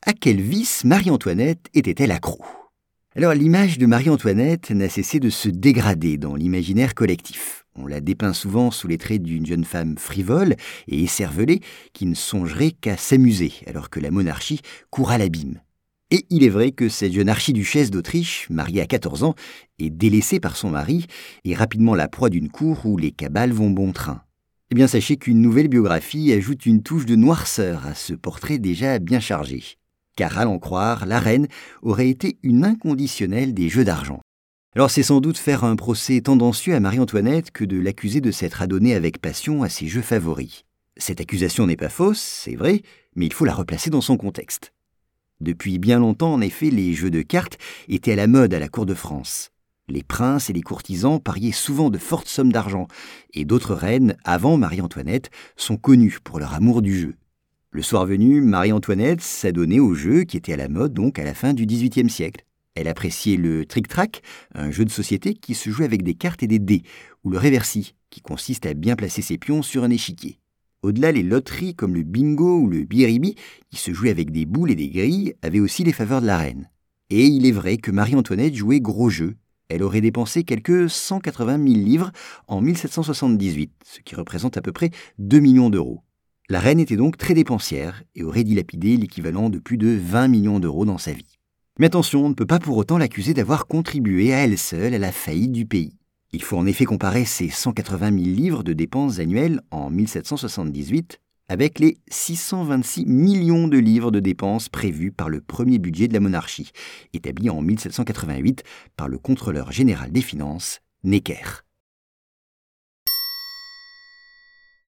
À quel vice Marie-Antoinette était-elle accro ? Alors l'image de Marie-Antoinette n'a cessé de se dégrader dans l'imaginaire collectif. On la dépeint souvent sous les traits d'une jeune femme frivole et écervelée qui ne songerait qu'à s'amuser alors que la monarchie court à l'abîme. Et il est vrai que cette jeune archiduchesse d'Autriche, mariée à 14 ans, est délaissée par son mari et rapidement la proie d'une cour où les cabales vont bon train. Eh bien sachez qu'une nouvelle biographie ajoute une touche de noirceur à ce portrait déjà bien chargé. Car à l'en croire, la reine aurait été une inconditionnelle des jeux d'argent. Alors c'est sans doute faire un procès tendancieux à Marie-Antoinette que de l'accuser de s'être adonnée avec passion à ses jeux favoris. Cette accusation n'est pas fausse, c'est vrai, mais il faut la replacer dans son contexte. Depuis bien longtemps, en effet, les jeux de cartes étaient à la mode à la cour de France. Les princes et les courtisans pariaient souvent de fortes sommes d'argent, et d'autres reines, avant Marie-Antoinette, sont connues pour leur amour du jeu. Le soir venu, Marie-Antoinette s'adonnait au jeu qui était à la mode donc à la fin du XVIIIe siècle. Elle appréciait le tric-trac, un jeu de société qui se jouait avec des cartes et des dés, ou le réversi, qui consiste à bien placer ses pions sur un échiquier. Au-delà, les loteries comme le bingo ou le biribi, qui se jouaient avec des boules et des grilles, avaient aussi les faveurs de la reine. Et il est vrai que Marie-Antoinette jouait gros jeu. Elle aurait dépensé quelques 180 000 livres en 1778, ce qui représente à peu près 2 millions d'euros. La reine était donc très dépensière et aurait dilapidé l'équivalent de plus de 20 millions d'euros dans sa vie. Mais attention, on ne peut pas pour autant l'accuser d'avoir contribué à elle seule à la faillite du pays. Il faut en effet comparer ces 180 000 livres de dépenses annuelles en 1778 avec les 626 millions de livres de dépenses prévus par le premier budget de la monarchie, établi en 1788 par le contrôleur général des finances, Necker.